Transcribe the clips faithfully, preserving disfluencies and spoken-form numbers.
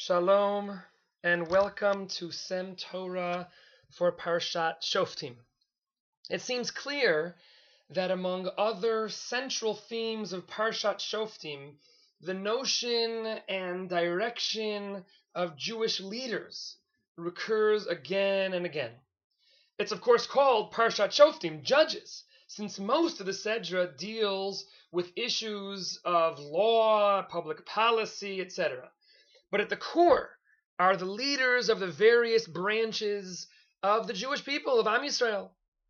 Shalom and welcome to Sem Torah for Parshat Shoftim. It seems clear that among other central themes of Parshat Shoftim, the notion and direction of Jewish leaders recurs again and again. It's of course called Parshat Shoftim, Judges, since most of the Sedra deals with issues of law, public policy, et cetera. But at the core are the leaders of the various branches of the Jewish people of Am Yisrael.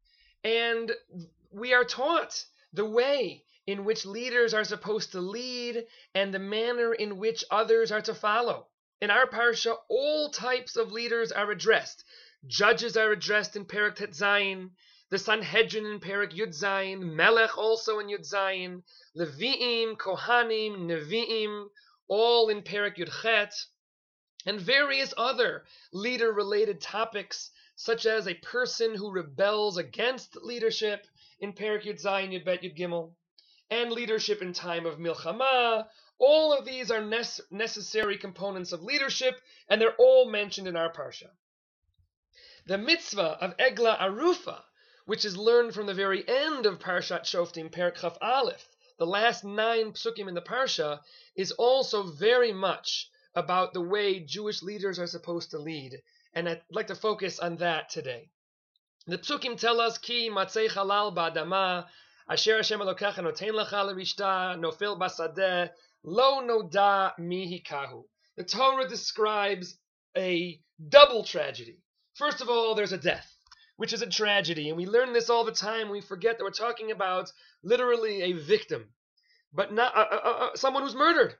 And we are taught the way in which leaders are supposed to lead and the manner in which others are to follow. In our parsha, all types of leaders are addressed. Judges are addressed in Perek Tet Zayin, the Sanhedrin in Perek Yud Zayin, Melech also in Yud Zayin, Leviim, Kohanim, Nevi'im, all in Perek Yud Chet, and various other leader-related topics, such as a person who rebels against leadership in Perek Yud Zayin, Yud Bet, Yud Gimel, and leadership in time of Milchama. All of these are nece- necessary components of leadership, and they're all mentioned in our parsha. The mitzvah of Egla Arufa, which is learned from the very end of Parshat Shoftim, Perek Chaf Aleph, the last nine psukim in the parsha, is also very much about the way Jewish leaders are supposed to lead, and I'd like to focus on that today. The psukim tell us, Ki matzei halal ba'adama, asher Hashem Elokecha noten lecha l'rishta, nofil basadeh, lo noda mi hikahu. The Torah describes a double tragedy. First of all, there's a death, which is a tragedy, and we learn this all the time. We forget that we're talking about literally a victim, but not uh, uh, uh, someone who's murdered.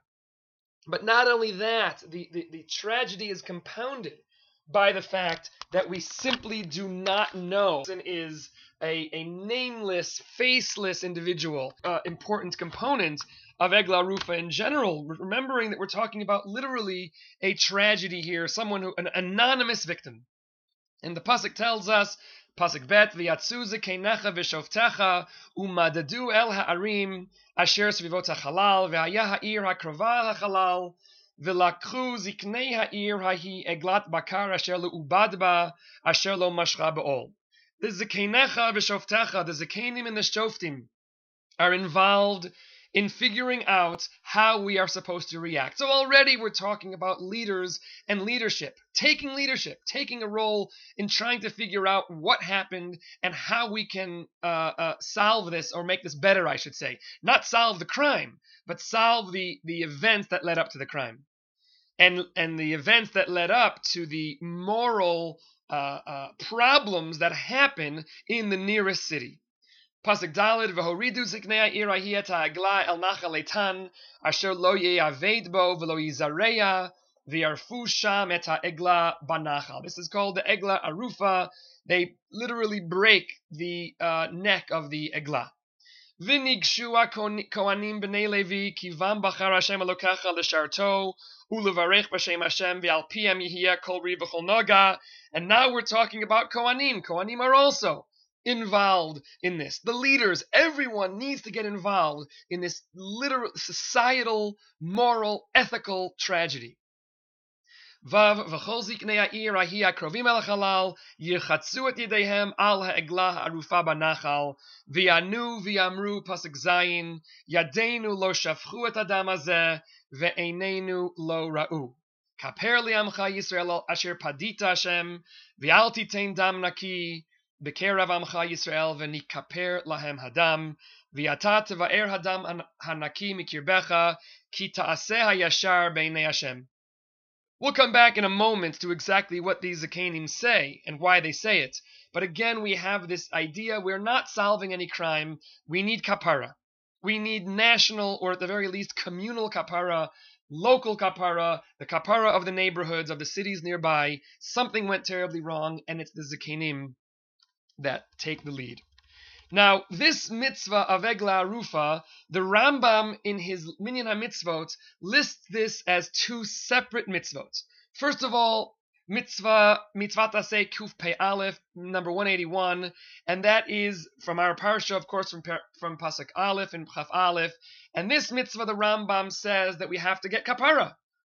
But not only that, the, the, the tragedy is compounded by the fact that we simply do not know and is a, a nameless, faceless individual, uh, important component of Egla Arufa in general, remembering that we're talking about literally a tragedy here, someone who, an anonymous victim. And the pasuk tells us, pasuk bet, v'yatzu zekeinecha v'shovtecha umadadu el ha'arim asher svivot ha'chalal v'haya ha'ir ha'krova ha'chalal v'lakchu ziknei ha'ir hahi eglat bakar asher le'ubad ba asher lo mashcha ba'ol. The zekeinecha v'shovtecha, the zekenim and the shoftim, are involved in figuring out how we are supposed to react. So already we're talking about leaders and leadership, taking leadership, taking a role in trying to figure out what happened and how we can uh, uh, solve this, or make this better, I should say. Not solve the crime, but solve the, the events that led up to the crime. And, and the events that led up to the moral uh, uh, problems that happen in the nearest city. Pasuk Daled v'horidu ziknei ha'ir hahi et ha'egla el nachal eitan asher lo ye'aved bo v'lo yizareya v'yarfu sham et ha'egla banachal. This is called the Egla Arufa. They literally break the uh, neck of the Egla. V'nigshu ha'kohanim b'nei Levi kivam bachar Hashem Elokecha l'sharto u'levarech b'shem Hashem v'al piyem yihiyeh kol ri v'chol noga. And now we're talking about Kohanim. Kohanim are also involved in this. The leaders, everyone needs to get involved in this literal, societal, moral, ethical tragedy. Vav v'chol ziknei ha'ir hahi ha'krovim el ha'chalal yirchatzu et yedehem al ha'egla ha'arufa banachal v'yanu v'yamru pasuk zayin yadeinu lo shafchu et adam hazeh ve'einenu lo ra'u kaper li'amcha Yisrael asher padita Hashem v'al titein dam naki B'kerav amcha Yisrael v'nikaper lahem hadam v'yata teva'er hadam hanaki mikirbecha ki ta'aseh hayashar b'nei Hashem. We'll come back in a moment to exactly what these Zakanim say and why they say it. But again, we have this idea, we're not solving any crime. We need kapara. We need national, or at the very least communal kapara, local kapara, the kapara of the neighborhoods, of the cities nearby. Something went terribly wrong, and it's the Zakanim that take the lead. Now, this mitzvah of Egla Arufa, the Rambam in his Minyan HaMitzvot lists this as two separate mitzvot. First of all, mitzvah, mitzvat aseh kuf pei aleph, number one eighty-one, and that is from our parsha, of course, from, from Pasuk Aleph and Chaf Aleph. And this mitzvah, the Rambam says that we have to get kapara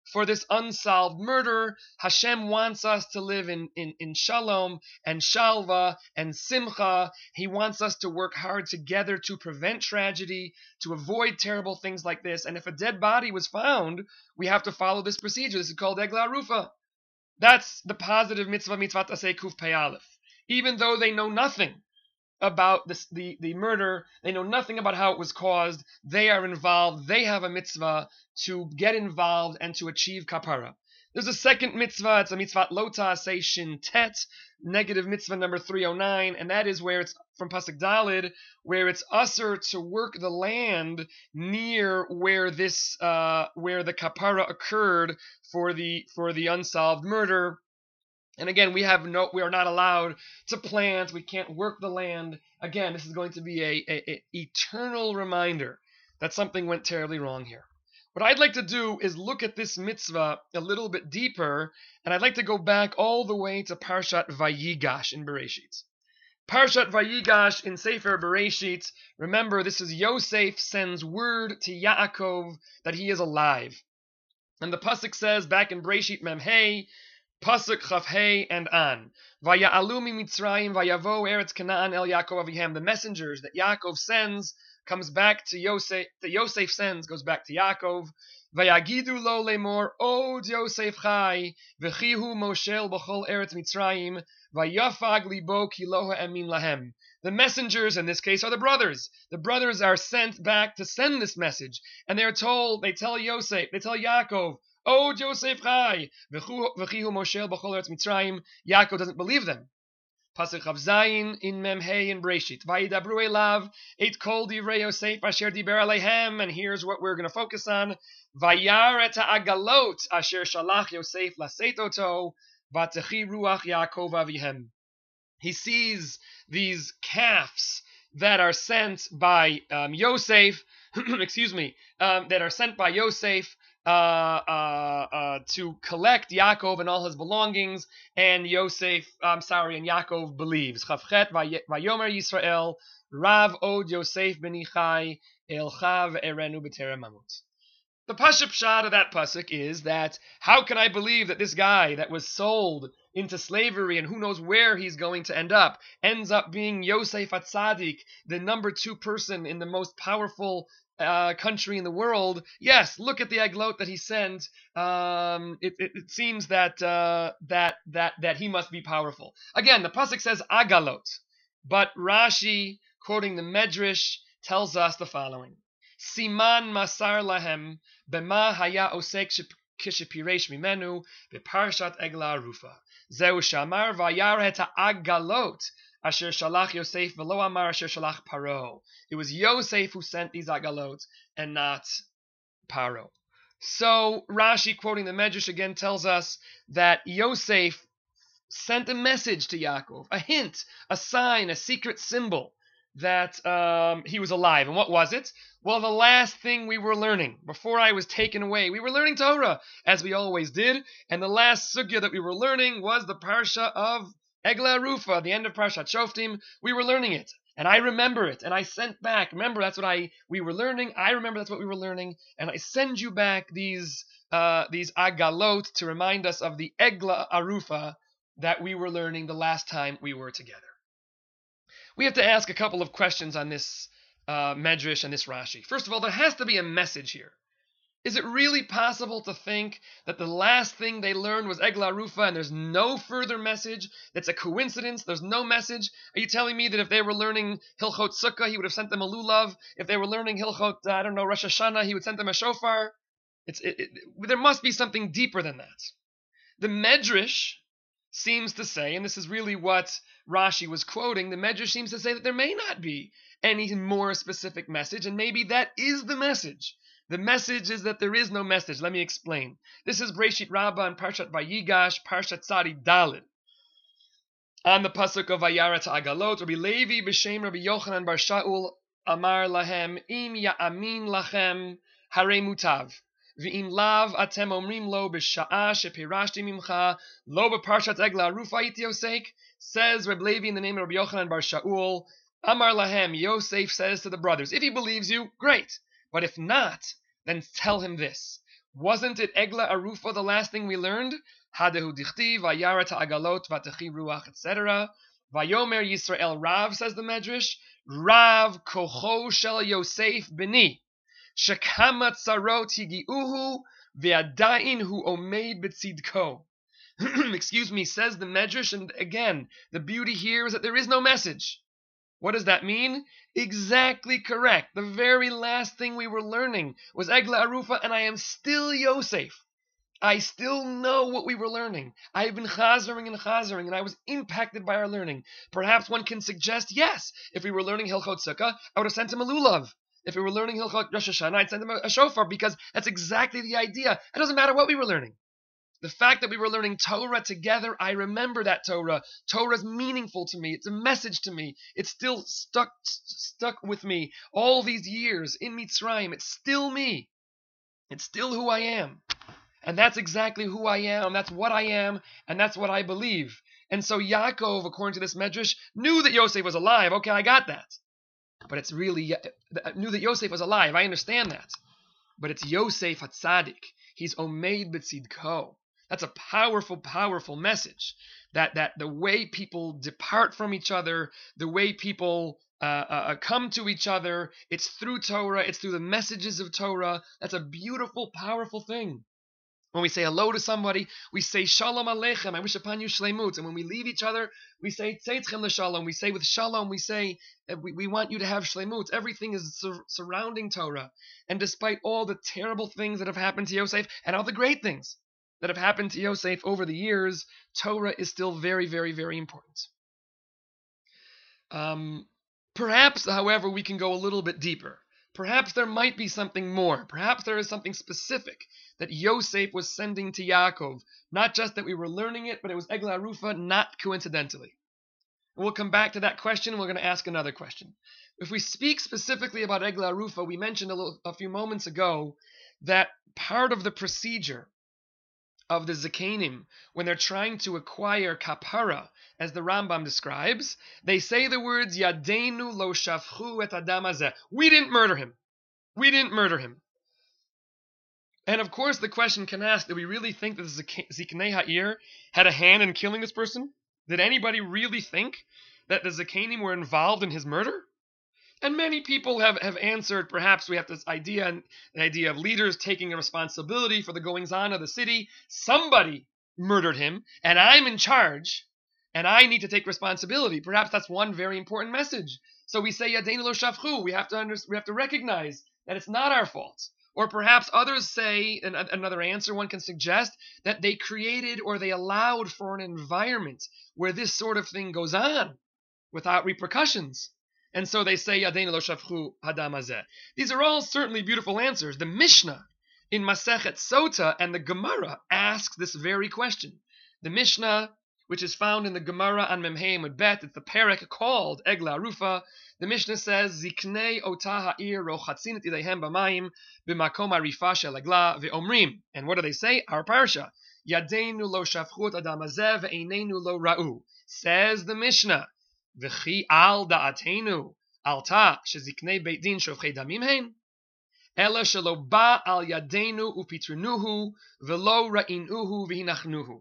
for this unsolved murder. Hashem wants us to live in, in, in shalom and shalva and simcha. He wants us to work hard together to prevent tragedy, to avoid terrible things like this. And if a dead body was found, we have to follow this procedure. This is called Egla Arufa. That's the positive mitzvah, mitzvah tasei kuf pei aleph. Even though they know nothing about this, the, the murder, they know nothing about how it was caused, they are involved, they have a mitzvah to get involved and to achieve kapara. There's a second mitzvah, it's a mitzvah lota asei shin tet, negative mitzvah number three oh nine, and that is where it's from Pasuk Dalid, where it's usher to work the land near where this, uh, where the kapara occurred for the for the unsolved murder. And again, we have no, we are not allowed to plant. We can't work the land. Again, this is going to be a, a, a eternal reminder that something went terribly wrong here. What I'd like to do is look at this mitzvah a little bit deeper, and I'd like to go back all the way to Parshat Vayigash in Bereshit. Parshat Vayigash in Sefer Bereshit. Remember, this is Yosef sends word to Yaakov that he is alive, and the pasuk says back in Bereshit Mem Hey, Pasuk Chaf Hey and on. Vaya'alu mi Mitzrayim vayavo Eretz Canaan el Yaakov avihem. The messengers that Yaakov sends comes back to Yosef. That Yosef sends goes back to Yaakov. Vayagidu lo lemor od Yosef chai v'chihu moshel b'chol Eretz Mitzrayim vayafag libo ki lo ha'emin lahem. The messengers in this case are the brothers. The brothers are sent back to send this message, and they are told. They tell Yosef. They tell Yaakov. Oh, Yosef Chai, v'chihu Moshel b'chol Eretz Mitzrayim. Yaakov doesn't believe them. Pasuk Chav Zayin in Mem Hey in Breshit. Vayidabru elav et kol divrei Yosef asher diber aleihem. And here's what we're going to focus on. Vayar et ha'agalot asher shalach Yosef laseit oto v'techi ruach Yaakov avihem. He sees these calves that are sent by um, Yosef, excuse me, um, that are sent by Yosef, Uh, uh, uh, to collect Yaakov and all his belongings, and Yosef, I'm sorry, and Yaakov believes. Chavchet vayomer Yisrael, Rav od Yosef benichai elchav erenu b'terem mamut. The pasuk pshat of that pasuk is that how can I believe that this guy that was sold into slavery and who knows where he's going to end up ends up being Yosef HaTzadik, the number two person in the most powerful Uh, country in the world? Yes, look at the aglot that he sent. Um, it, it, it seems that uh, that that that he must be powerful. Again, the pasuk says agalot, but Rashi, quoting the Medrash, tells us the following: Siman masar lahem bema haya osek kishepiresh mimenu beparshat egla rufa zeu shamar vayar het agalot asher shalach Yosef v'lo amar asher shalach Paro. It was Yosef who sent these agalot and not Paro. So Rashi, quoting the Medrash again, tells us that Yosef sent a message to Yaakov, a hint, a sign, a secret symbol that um, he was alive. And what was it? Well, the last thing we were learning before I was taken away, we were learning Torah, as we always did. And the last sugya that we were learning was the parsha of Egla Arufa, the end of Parshat Shoftim. We were learning it, and I remember it, and I sent back. Remember, that's what I we were learning. I remember that's what we were learning, and I send you back these uh, these agalot to remind us of the Egla Arufa that we were learning the last time we were together. We have to ask a couple of questions on this uh, Medrash and this Rashi. First of all, there has to be a message here. Is it really possible to think that the last thing they learned was Egla Arufa and there's no further message? That's a coincidence? There's no message? Are you telling me that if they were learning Hilchot Sukkah, he would have sent them a lulav? If they were learning Hilchot, I don't know, Rosh Hashanah, he would send them a shofar? It's, it, it, there must be something deeper than that. The Medrash seems to say, and this is really what Rashi was quoting, the Medrash seems to say that there may not be any more specific message, and maybe that is the message. The message is that there is no message. Let me explain. This is Breshit Rabbah and Parshat Vayigash, Parshat Tzadi Dalid. On the pasuk of Vayaret Agalot, Rabbi Levi b'shem Rabbi Yochanan bar Shaul amar lahem im ya'amin lachem harei mutav v'im lav atem omrim lo b'sha'a shepirashti mimcha lo b'parshat Egla Arufa iti Yosek. Says Rabbi Levi in the name of Rabbi Yochanan bar Shaul, amar lahem, Yosef says to the brothers, if he believes you, great. But if not, then tell him this. Wasn't it Egla Arufa the last thing we learned? Hadehu dichti, vayara ta'agalot, vatechi ruach, et cetera. Vayomer Yisrael Rav, says the Medrash, Rav kocho shel Yosef beni, shekama tzarot higiuhu, ve'adain hu omeid betzidko. Excuse me, says the Medrash, and again, the beauty here is that there is no message. What does that mean? Exactly correct. The very last thing we were learning was Egla Arufa, and I am still Yosef. I still know what we were learning. I have been chazering and chazering, and I was impacted by our learning. Perhaps one can suggest, yes, if we were learning Hilchot Sukkah, I would have sent him a lulav. If we were learning Hilchot Rosh Hashanah, I'd send him a, a shofar, because that's exactly the idea. It doesn't matter what we were learning. The fact that we were learning Torah together, I remember that Torah. Torah is meaningful to me. It's a message to me. It's still stuck stuck with me all these years in Mitzrayim. It's still me. It's still who I am. And that's exactly who I am. That's what I am. And that's what I believe. And so Yaakov, according to this Medrash, knew that Yosef was alive. Okay, I got that. But it's really, knew that Yosef was alive. I understand that. But it's Yosef HaTzadik. He's Omeid B'tzidko. That's a powerful, powerful message. That that the way people depart from each other, the way people uh, uh, come to each other, it's through Torah, it's through the messages of Torah. That's a beautiful, powerful thing. When we say hello to somebody, we say Shalom Aleichem, I wish upon you Shleimut. And when we leave each other, we say Tzeitchem L'Shalom. We say with Shalom, we say we, we want you to have Shleimut. Everything is sur- surrounding Torah. And despite all the terrible things that have happened to Yosef and all the great things that have happened to Yosef over the years, Torah is still very, very, very important. Um, perhaps, however, we can go a little bit deeper. Perhaps there might be something more. Perhaps there is something specific that Yosef was sending to Yaakov. Not just that we were learning it, but it was Egla Arufa, not coincidentally. And we'll come back to that question, and we're going to ask another question. If we speak specifically about Egla Arufa, we mentioned a, little, a few moments ago that part of the procedure of the Zakanim, when they're trying to acquire kapara, as the Rambam describes, they say the words, Yadeinu lo shafchu et adam hazeh. We didn't murder him. We didn't murder him. And of course the question can ask, do we really think that the Ziknei Ha'ir had a hand in killing this person? Did anybody really think that the Zakanim were involved in his murder? And many people have, have answered, perhaps we have this idea, the idea of leaders taking a responsibility for the goings-on of the city. Somebody murdered him, and I'm in charge, and I need to take responsibility. Perhaps that's one very important message. So we say, Yadeinu lo shafchu. We have to under, we have to recognize that it's not our fault. Or perhaps others say, and another answer one can suggest, that they created or they allowed for an environment where this sort of thing goes on without repercussions. And so they say, Yadeinu lo shafchu hadam hazeh. These are all certainly beautiful answers. The Mishnah in Masechet Sota and the Gemara asks this very question. The Mishnah, which is found in the Gemara on Memhei Amud Bet, it's the parak called Egla Arufa. The Mishnah says, Ziknei otah ha'ir rochatzin et ideihem b'mayim b'makom harifa shel Egla ve'omrim. And what do they say? Our parsha. Yadeinu lo shafchu hadam hazeh ve'eineinu lo ra'u. Says the Mishnah. V'chi al da'atenu alta sheziknei beit din shofchei damim hein ela shelo ba al yadeinu upitrunuhu v'lo ra'inuhu v'hinachnuhu.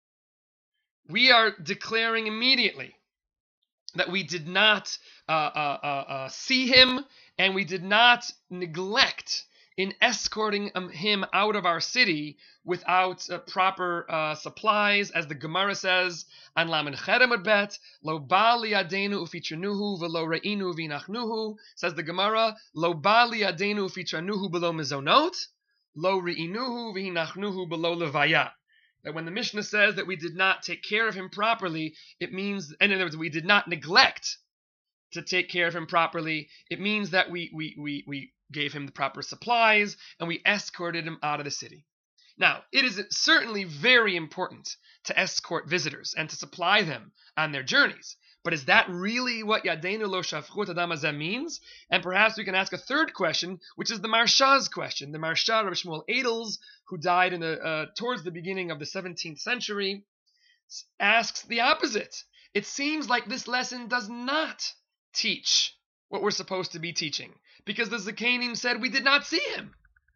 We are declaring immediately that we did not uh, uh, uh, uh, see him, and we did not neglect in escorting um, him out of our city without uh, proper uh, supplies, as the Gemara says, an lamen cherem bet, lo ba liyadenu ufitranuhu v'lo re'inu v'inachnuhu, says the Gemara, lo ba liyadenu ufitranuhu below mezonot, lo re'inuhu v'hinachnuhu below levaya. That when the Mishnah says that we did not take care of him properly, it means, in other words, we did not neglect to take care of him properly. It means that we we we we gave him the proper supplies and we escorted him out of the city. Now, it is certainly very important to escort visitors and to supply them on their journeys. But is that really what Yadeinu lo shafchu hadam hazeh means? And perhaps we can ask a third question, which is the Marsha's question. The Marsha, Rabbi Shmuel Edels, who died in the uh, towards the beginning of the seventeenth century, asks the opposite. It seems like this lesson does not teach what we're supposed to be teaching, because the Zakanim said we did not see him.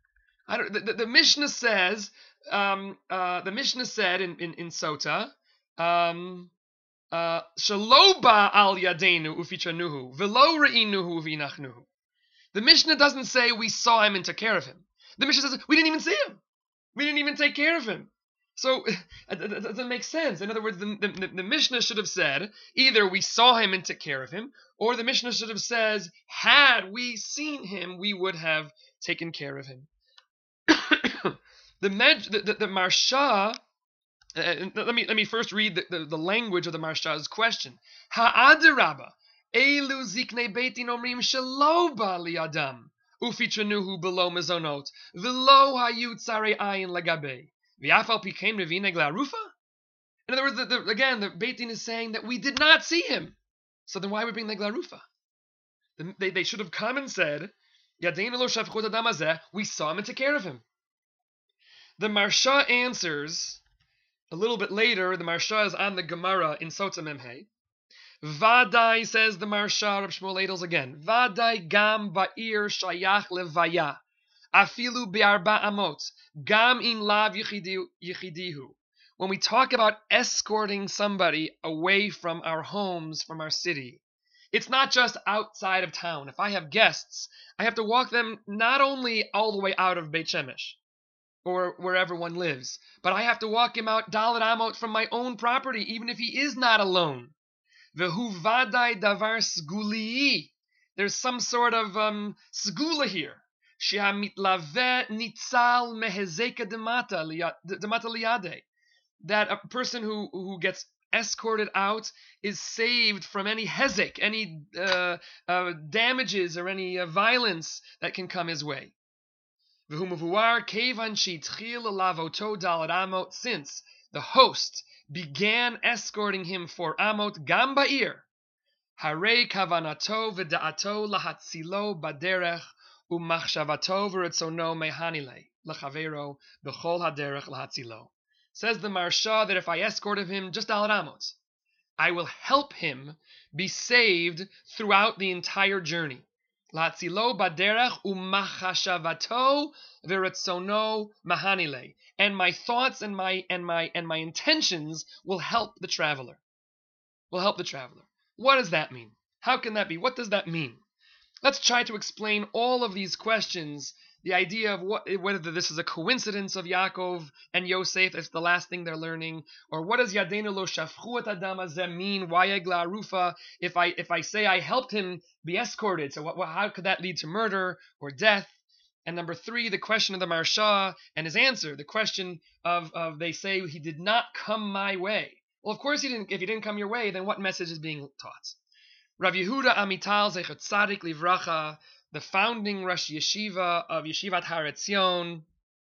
I don't. The, the, the Mishnah says. Um, uh, the Mishnah said in in, in Sota. Um, uh, Shaloba al yadeinu ufichanuhu velo reinuhu vinachnuhu. The Mishnah doesn't say we saw him and took care of him. The Mishnah says we didn't even see him. We didn't even take care of him. So it doesn't make sense. In other words, the, the, the Mishnah should have said either we saw him and took care of him, or the Mishnah should have said, had we seen him, we would have taken care of him. the, med, the, the the Marsha. Uh, let me let me first read the, the, the language of the Marsha's question. Ha'adarabba elu ziknei beitin omrim shelo ba liadam ufitranuhu below mezonot velo hayu tzarei ayin lagabe v'afal pikein revineg la'rufa. In other words, the, the, again, the beitin is saying that we did not see him. So then why are we bringing neg la'rufa? The, they they should have come and said, Yadeinu lo shafchut adam hazeh, we saw him and took care of him. The Marsha answers. A little bit later, the Marsha is on the Gemara in Sota Memhei. Vadai, says the Marsha, Reb Shmuel Edels again. Vadai gam ba'ir shayach levaya. Afilu bi'arba amot. Gam in lav yichidihu. When we talk about escorting somebody away from our homes, from our city, it's not just outside of town. If I have guests, I have to walk them not only all the way out of Beit Shemesh, or wherever one lives, but I have to walk him out Dalet Amot from my own property, even if he is not alone. Vehu vadai davar sgulii. There's some sort of um, sgula here. Shea mitlave nitzal mehezeka demata liade. That a person who, who gets escorted out is saved from any hezek, any uh, uh, damages or any uh, violence that can come his way. Since the host began escorting him for Amot Gam Ba'ir, Hare Kavanato v'da'ato lahatzilo baderech u'machshavato v'retzono mehanile l'chavero b'chol haderech lahatzilo. Says the Marsha that if I escorted him just al Amot, I will help him be saved throughout the entire journey. Lahatzilo baderech u'machashavato v'retzono mahanile, and my thoughts and my and my and my intentions will help the traveler. Will help the traveler. What does that mean? How can that be? What does that mean? Let's try to explain all of these questions. The idea of what, whether this is a coincidence of Yaakov and Yosef, it's the last thing they're learning, or what does Yadeinu lo shafchu et adam hazeh mean? Why egla arufa? If I if I say I helped him be escorted, so what, what, how could that lead to murder or death? And number three, the question of the Marsha and his answer, the question of, of they say he did not come my way. Well, of course he didn't. If he didn't come your way, then what message is being taught? Rav Yehuda Amital Zechat Tzadik Livracha, the founding Rosh Yeshiva of Yeshivat Har Etzion,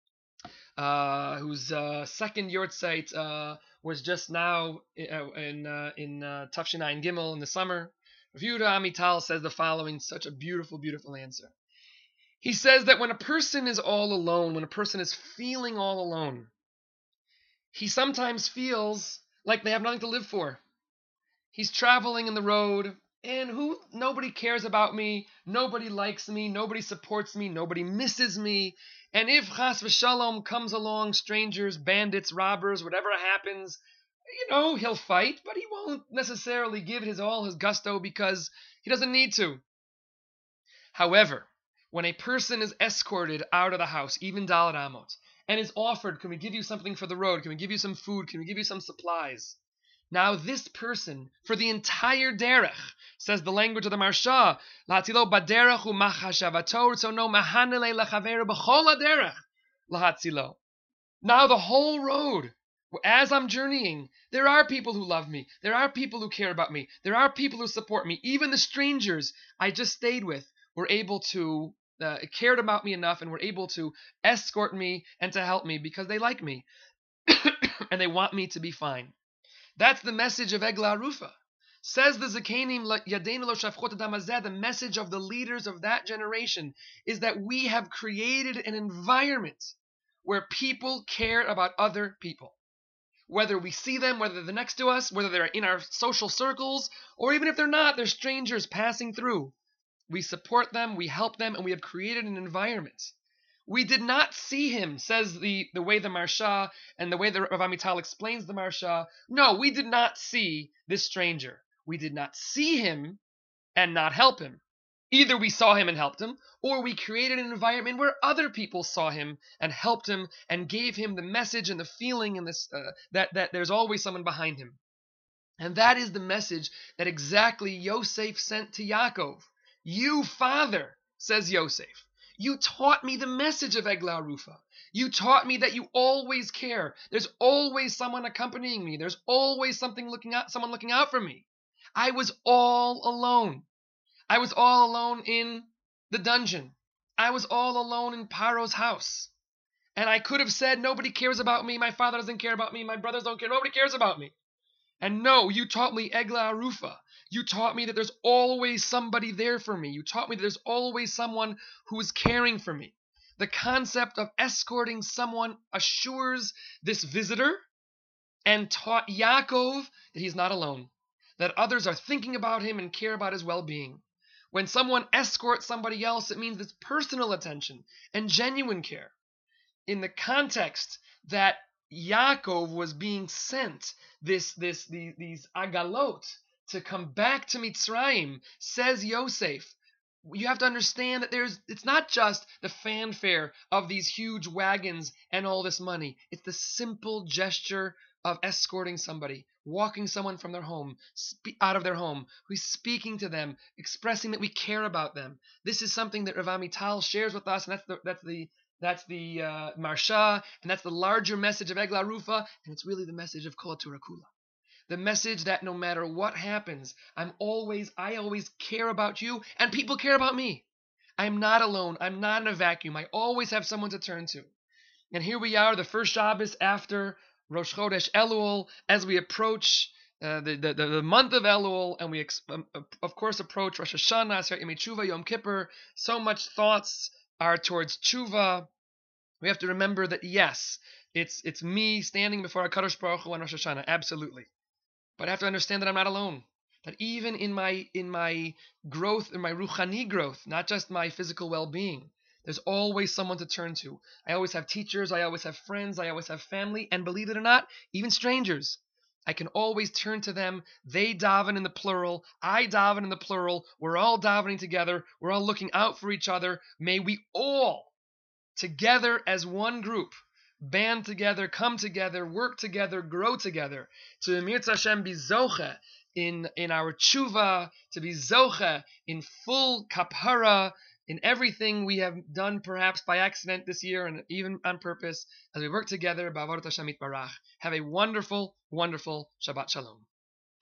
uh, whose uh, second Yortzeit uh, was just now uh, in uh, in uh, Tafshin Gimel in the summer. Rav Yehuda Amital says the following, such a beautiful, beautiful answer. He says that when a person is all alone, when a person is feeling all alone, he sometimes feels like they have nothing to live for. He's traveling in the road, and who nobody cares about me, nobody likes me, nobody supports me, nobody misses me. And if Chas v'Shalom comes along, strangers, bandits, robbers, whatever happens, you know, he'll fight, but he won't necessarily give his all, his gusto, because he doesn't need to. However, when a person is escorted out of the house, even Dalet Amot, and is offered, can we give you something for the road? Can we give you some food? Can we give you some supplies? Now this person, for the entire derech, says the language of the Marsha, Lahatzilo baderech u'machashavato ritzono mahanele lachaver b'chol haderech lahatzilo. Now the whole road, as I'm journeying, there are people who love me. There are people who care about me. There are people who support me. Even the strangers I just stayed with were able to, uh, cared about me enough and were able to escort me and to help me because they like me. And they want me to be fine. That's the message of Egla Arufa. Says the Zakanim, Yadeinu lo shafchot adam hazeh, the message of the leaders of that generation is that we have created an environment where people care about other people. Whether we see them, whether they're next to us, whether they're in our social circles, or even if they're not, they're strangers passing through. We support them, we help them, and we have created an environment We did not see him, says the, the way the Maharsha and the way the Rav Amital explains the Maharsha. No, we did not see this stranger. We did not see him and not help him. Either we saw him and helped him, or we created an environment where other people saw him and helped him and gave him the message and the feeling and this uh, that, that there's always someone behind him. And that is the message that exactly Yosef sent to Yaakov. You, father, says Yosef, you taught me the message of Eglah Arufa. You taught me that you always care. There's always someone accompanying me. There's always something looking out, someone looking out for me. I was all alone. I was all alone in the dungeon. I was all alone in Paro's house. And I could have said, nobody cares about me. My father doesn't care about me. My brothers don't care. Nobody cares about me. And no, you taught me Eglah Arufa. You taught me that there's always somebody there for me. You taught me that there's always someone who is caring for me. The concept of escorting someone assures this visitor and taught Yaakov that he's not alone, that others are thinking about him and care about his well-being. When someone escorts somebody else, it means it's personal attention and genuine care. In the context that Yaakov was being sent this, this, these, these agalot to come back to Mitzrayim, says Yosef, you have to understand that there's it's not just the fanfare of these huge wagons and all this money. It's the simple gesture of escorting somebody, walking someone from their home, spe- out of their home, who's speaking to them, expressing that we care about them. This is something that Rav Amital shares with us, and that's the that's the that's the uh, Maharsha, and that's the larger message of Eglah Arufa, and it's really the message of Kol HaTorah Kula. The message that no matter what happens, I'm always, I always care about you, and people care about me. I'm not alone. I'm not in a vacuum. I always have someone to turn to. And here we are, the first Shabbos after Rosh Chodesh Elul, as we approach uh, the, the, the month of Elul, and we ex- um, of course approach Rosh Hashanah, Aseret Yemei Tshuva, Yom Kippur. So much thoughts are towards Tshuva. We have to remember that yes, it's it's me standing before HaKadosh Baruch Hu on Rosh Hashanah, absolutely. But I have to understand that I'm not alone. That even in my in my growth, in my ruchani growth, not just my physical well-being, there's always someone to turn to. I always have teachers, I always have friends, I always have family, and believe it or not, even strangers. I can always turn to them. They daven in the plural, I daven in the plural. We're all davening together. We're all looking out for each other. May we all, together as one group, band together, come together, work together, grow together, to Mirz Hashem be zoche in, in our tshuva, to be zoche in full kapara, in everything we have done perhaps by accident this year and even on purpose, as we work together, b'avodat Hashem yitbarach. Have a wonderful, wonderful Shabbat Shalom.